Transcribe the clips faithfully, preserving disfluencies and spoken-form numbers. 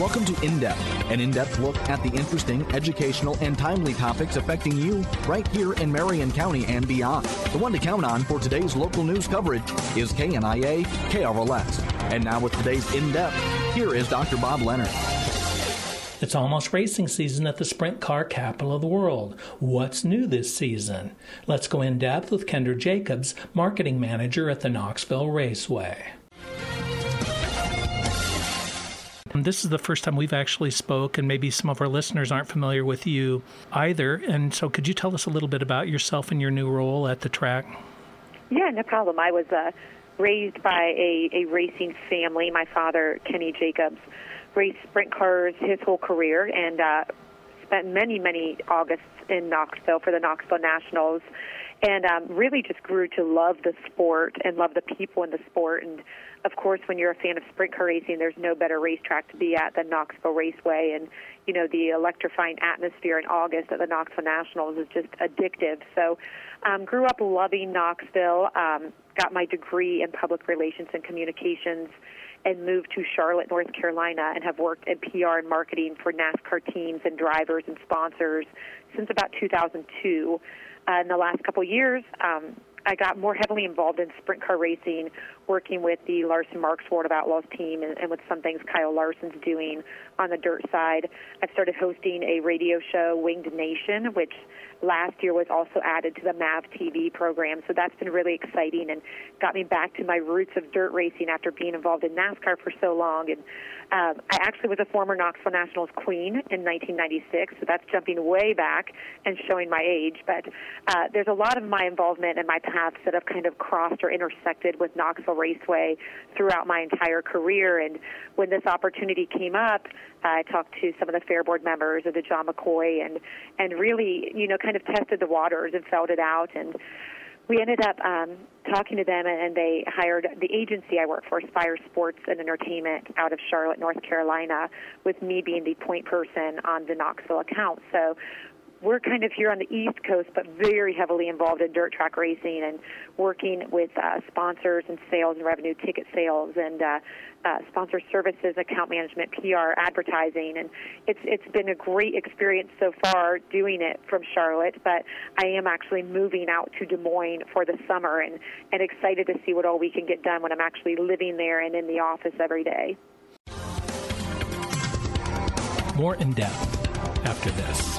Welcome to In-Depth, an in-depth look at the interesting, educational, and timely topics affecting you right here in Marion County and beyond. The one to count on for today's local news coverage is K N I A K R L S. And now with today's In-Depth, here is Doctor Bob Leonard. It's almost racing season at the sprint car capital of the world. What's new this season? Let's go in depth with Kendra Jacobs, marketing manager at the Knoxville Raceway. This is the first time we've actually spoke, and maybe some of our listeners aren't familiar with you either. And so could you tell us a little bit about yourself and your new role at the track? Yeah, no problem. I was uh, raised by a, a racing family. My father, Kenny Jacobs, raced sprint cars his whole career and uh, spent many, many Augusts in Knoxville for the Knoxville Nationals, and um, really just grew to love the sport and love the people in the sport. And of course, when you're a fan of sprint car racing, there's no better racetrack to be at than Knoxville Raceway. And, you know, the electrifying atmosphere in August at the Knoxville Nationals is just addictive. So um, grew up loving Knoxville, um, got my degree in public relations and communications, and moved to Charlotte, North Carolina, and have worked in P R and marketing for NASCAR teams and drivers and sponsors since about two thousand two. Uh, in the last couple of years, um, I got more heavily involved in sprint car racing, working with the Larson Marks World of Outlaws team and, and with some things Kyle Larson's doing on the dirt side. I've started hosting a radio show, Winged Nation, which last year was also added to the M A V T V program. So that's been really exciting and got me back to my roots of dirt racing after being involved in NASCAR for so long. And um, I actually was a former Knoxville Nationals queen in nineteen ninety-six, so that's jumping way back and showing my age. But uh, there's a lot of my involvement and my paths that have kind of crossed or intersected with Knoxville Raceway throughout my entire career. And when this opportunity came up, I talked to some of the Fair Board members of the John McCoy and, and really, you know, kind of tested the waters and felt it out. And we ended up um, talking to them, and they hired the agency I work for, Spire Sports and Entertainment, out of Charlotte, North Carolina, with me being the point person on the Knoxville account. So we're kind of here on the East Coast, but very heavily involved in dirt track racing and working with uh, sponsors and sales and revenue, ticket sales, and uh, uh, sponsor services, account management, P R, advertising. And it's it's been a great experience so far doing it from Charlotte, but I am actually moving out to Des Moines for the summer and, and excited to see what all we can get done when I'm actually living there and in the office every day. More in depth after this.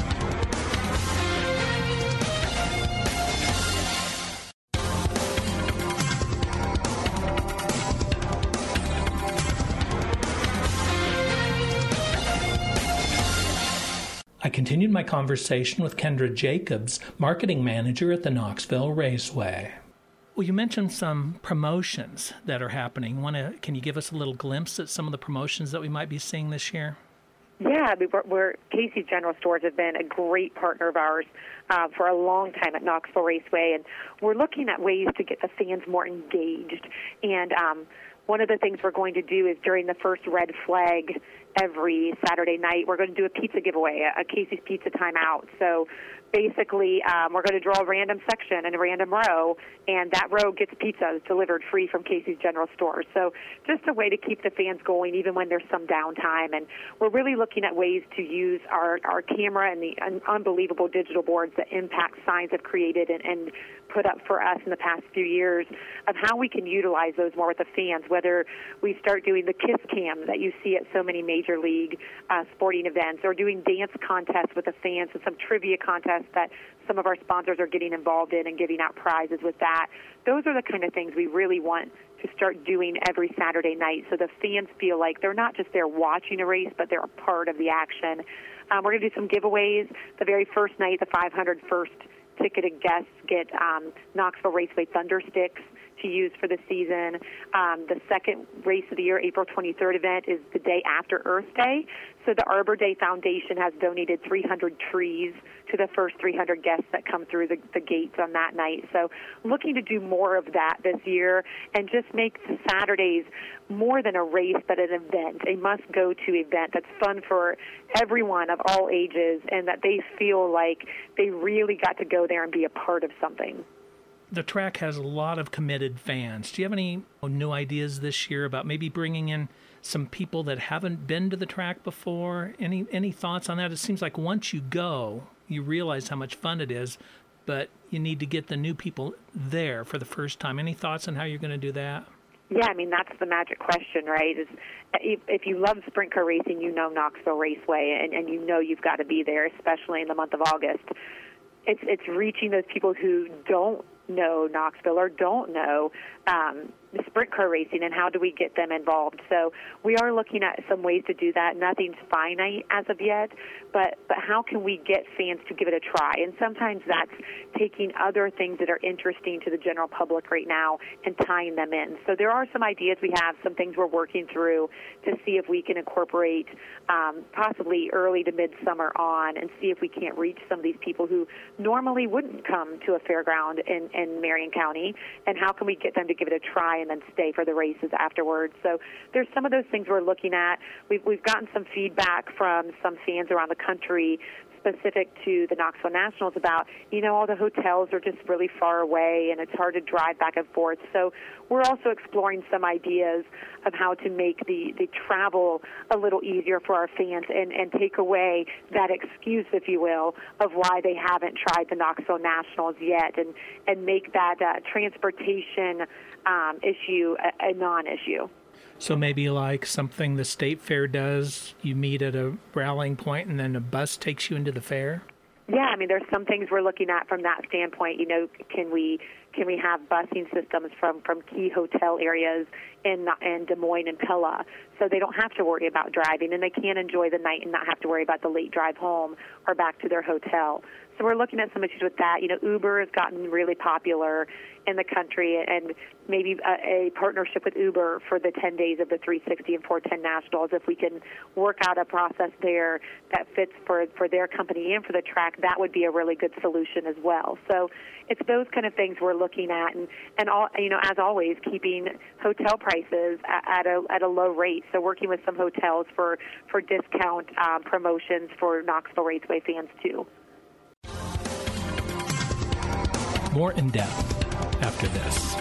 I continued my conversation with Kendra Jacobs, marketing manager at the Knoxville Raceway. Well, you mentioned some promotions that are happening. Wanna, can you give us a little glimpse at some of the promotions that we might be seeing this year? Yeah, we're, we're, Casey's General Stores have been a great partner of ours uh, for a long time at Knoxville Raceway, and we're looking at ways to get the fans more engaged. And um, one of the things we're going to do is during the first red flag every Saturday night, we're going to do a pizza giveaway, a Casey's Pizza Timeout. So basically, um, we're going to draw a random section and a random row, and that row gets pizza delivered free from Casey's General Stores. So just a way to keep the fans going even when there's some downtime. And we're really looking at ways to use our, our camera and the un- unbelievable digital boards that Impact Signs have created and, and put up for us in the past few years of how we can utilize those more with the fans, whether we start doing the Kiss Cam that you see at so many major league uh, sporting events, or doing dance contests with the fans and some trivia contests that some of our sponsors are getting involved in and giving out prizes with that. Those are the kind of things we really want to start doing every Saturday night so the fans feel like they're not just there watching a race, but they're a part of the action. Um, we're going to do some giveaways. The very first night, the five hundred first ticketed guests get um, Knoxville Raceway Thunder Sticks to use for the season. Um, the second race of the year, April twenty-third event, is the day after Earth Day. So the Arbor Day Foundation has donated three hundred trees to the first three hundred guests that come through the, the gates on that night. So looking to do more of that this year and just make the Saturdays more than a race, but an event, a must-go-to event that's fun for everyone of all ages and that they feel like they really got to go there and be a part of something. the track has a lot of committed fans. Do you have any new ideas this year about maybe bringing in some people that haven't been to the track before? Any any thoughts on that? It seems like once you go, you realize how much fun it is, but you need to get the new people there for the first time. Any thoughts on how you're going to do that? Yeah, I mean, that's the magic question, right? Is if, if you love sprint car racing, you know Knoxville Raceway, and, and you know you've got to be there, especially in the month of August. It's it's reaching those people who don't know Knoxville or don't know um, the sprint car racing, and how do we get them involved. So we are looking at some ways to do that. Nothing's finite as of yet, but but how can we get fans to give it a try? And sometimes that's taking other things that are interesting to the general public right now and tying them in. So there are some ideas we have, some things we're working through to see if we can incorporate um, possibly early to midsummer on, and see if we can't reach some of these people who normally wouldn't come to a fairground in, in Marion County, and how can we get them to give it a try and then stay for the races afterwards. So there's some of those things we're looking at. We've, we've gotten some feedback from some fans around the country specific to the Knoxville Nationals about, you know, all the hotels are just really far away and it's hard to drive back and forth. So we're also exploring some ideas of how to make the, the travel a little easier for our fans, and, and take away that excuse, if you will, of why they haven't tried the Knoxville Nationals yet, and, and make that uh, transportation um, issue a, a non-issue. So maybe like something the state fair does, you meet at a rallying point and then a bus takes you into the fair? Yeah, I mean, there's some things we're looking at from that standpoint. You know, can we can we have busing systems from, from key hotel areas in in Des Moines and Pella, so they don't have to worry about driving, and they can enjoy the night and not have to worry about the late drive home or back to their hotel. So we're looking at some issues with that. You know, Uber has gotten really popular in the country, and maybe a, a partnership with Uber for the ten days of the three sixty and four ten Nationals. If we can work out a process there that fits for, for their company and for the track, that would be a really good solution as well. So it's those kind of things we're looking at, and, and all, you know, as always, keeping hotel prices at, at a at a low rate. So working with some hotels for, for discount um, promotions for Knoxville Raceway fans too. More in depth after this.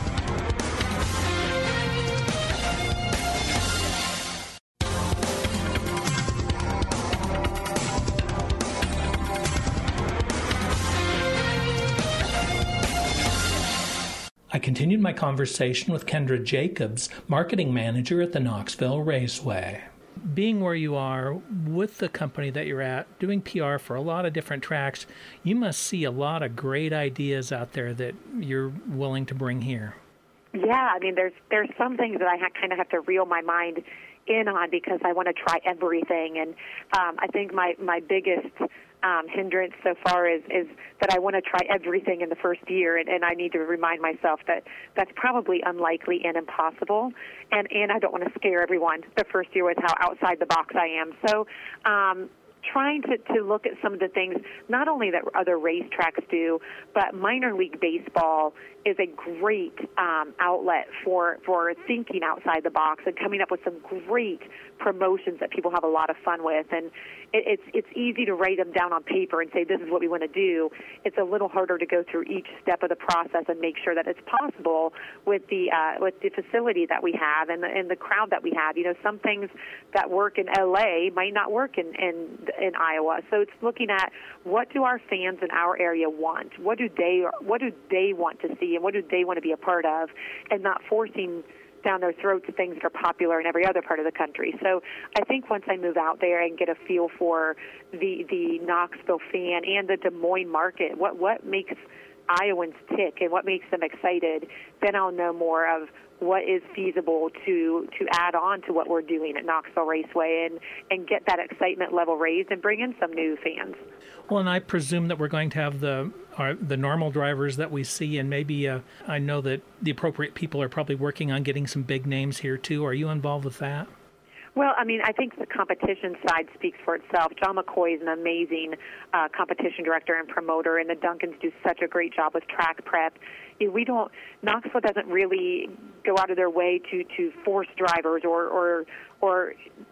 I continued my conversation with Kendra Jacobs, marketing manager at the Knoxville Raceway. Being where you are with the company that you're at, doing P R for a lot of different tracks, you must see a lot of great ideas out there that you're willing to bring here. Yeah, I mean, there's there's some things that I ha- kind of have to reel my mind in on because I want to try everything. And um, I think my, my biggest um, hindrance so far is, is that I want to try everything in the first year, and, and I need to remind myself that that's probably unlikely and impossible. And, and I don't want to scare everyone the first year with how outside the box I am. So um, trying to, to look at some of the things, not only that other racetracks do, but minor league baseball is a great um, outlet for, for thinking outside the box and coming up with some great promotions that people have a lot of fun with. And it, it's it's easy to write them down on paper and say, this is what we want to do. It's a little harder to go through each step of the process and make sure that it's possible with the uh, with the facility that we have and the, and the crowd that we have. You know, some things that work in L A might not work in, in, in Iowa. So it's looking at what do our fans in our area want? What do they what do they want to see, and what do they want to be a part of, and not forcing down their throats things that are popular in every other part of the country. So I think once I move out there and get a feel for the the Knoxville fan and the Des Moines market, what what makes Iowans tick and what makes them excited, then I'll know more of what is feasible to to add on to what we're doing at Knoxville Raceway and, and get that excitement level raised and bring in some new fans. Well, and I presume that we're going to have the our, the normal drivers that we see, and maybe uh, I know that the appropriate people are probably working on getting some big names here too. Are you involved with that? Well, I mean, I think the competition side speaks for itself. John McCoy is an amazing uh, competition director and promoter, and the Duncans do such a great job with track prep. You know, we don't, Knoxville doesn't really go out of their way to, to force drivers or, or, or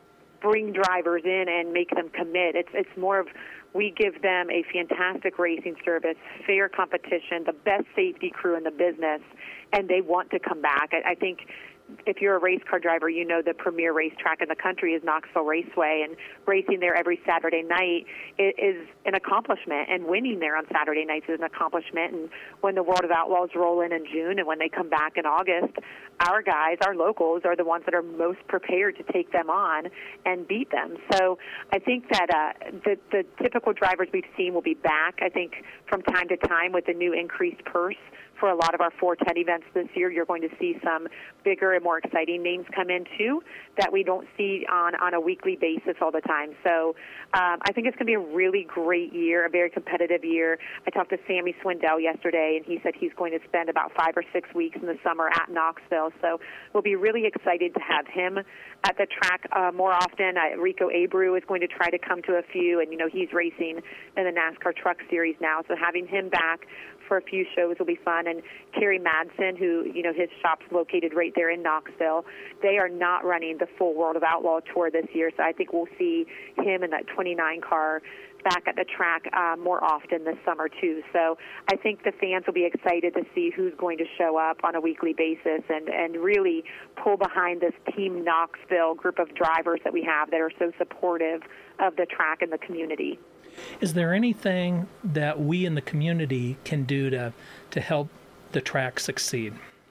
bring drivers in and make them commit. It's it's more of we give them a fantastic racing service, fair competition, the best safety crew in the business, and they want to come back. I, I think if you're a race car driver, you know the premier racetrack in the country is Knoxville Raceway, and racing there every Saturday night is an accomplishment, and winning there on Saturday nights is an accomplishment. And when the World of Outlaws roll in in June and when they come back in August, our guys, our locals, are the ones that are most prepared to take them on and beat them. So I think that uh, the, the typical drivers we've seen will be back, I think, from time to time with the new increased purse. For a lot of our four ten events this year, you're going to see some bigger and more exciting names come in, too, that we don't see on, on a weekly basis all the time. So um, I think it's going to be a really great year, a very competitive year. I talked to Sammy Swindell yesterday, and he said he's going to spend about five or six weeks in the summer at Knoxville. So we'll be really excited to have him at the track uh, more often. Uh, Rico Abreu is going to try to come to a few, and, you know, he's racing in the NASCAR Truck Series now. So having him back for a few shows will be fun. And Kerry Madsen, who, you know, his shop's located right there in Knoxville, they are not running the full World of Outlaw Tour this year, so I think we'll see him in that twenty-nine car back at the track uh, more often this summer, too. So I think the fans will be excited to see who's going to show up on a weekly basis and, and really pull behind this Team Knoxville group of drivers that we have that are so supportive of the track and the community. Is there anything that we in the community can do to to help the track succeed?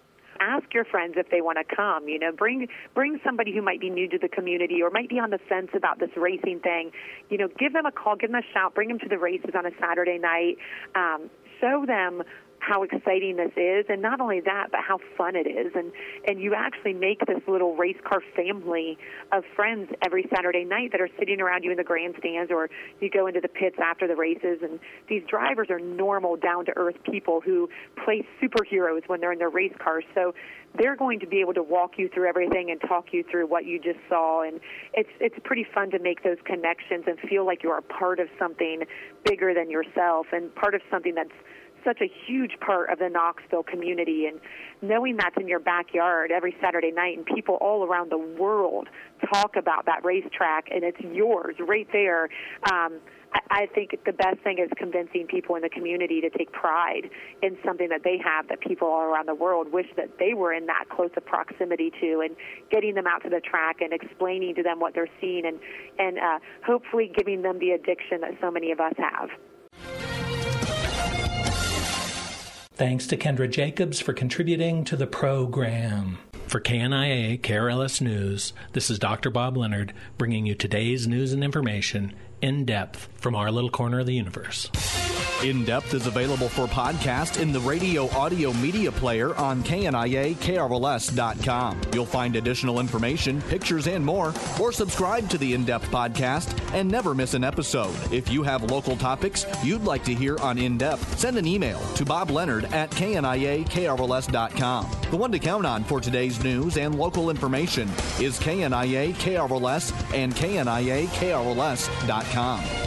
Ask your friends if they want to come. You know, bring bring somebody who might be new to the community or might be on the fence about this racing thing. You know, give them a call, give them a shout, bring them to the races on a Saturday night. Um, show them how exciting this is, and not only that, but how fun it is. And, and you actually make this little race car family of friends every Saturday night that are sitting around you in the grandstands, or you go into the pits after the races, and these drivers are normal, down-to-earth people who play superheroes when they're in their race cars. So they're going to be able to walk you through everything and talk you through what you just saw. And it's it's pretty fun to make those connections and feel like you are part of something bigger than yourself and part of something that's such a huge part of the Knoxville community. And knowing that's in your backyard every Saturday night and people all around the world talk about that racetrack and it's yours right there, um, I, I think the best thing is convincing people in the community to take pride in something that they have that people all around the world wish that they were in that close of proximity to, and getting them out to the track and explaining to them what they're seeing and, and uh, hopefully giving them the addiction that so many of us have. Thanks to Kendra Jacobs for contributing to the program. For K N I A K R L S News, this is Doctor Bob Leonard bringing you today's news and information in depth from our little corner of the universe. In Depth is available for podcast in the radio audio media player on K N I A K R L S dot com. You'll find additional information, pictures, and more, or subscribe to the In Depth podcast and never miss an episode. If you have local topics you'd like to hear on In Depth, send an email to Bob Leonard at K N I A K R L S dot com. The one to count on for today's news and local information is K N I A K R L S and K N I A K R L S dot com.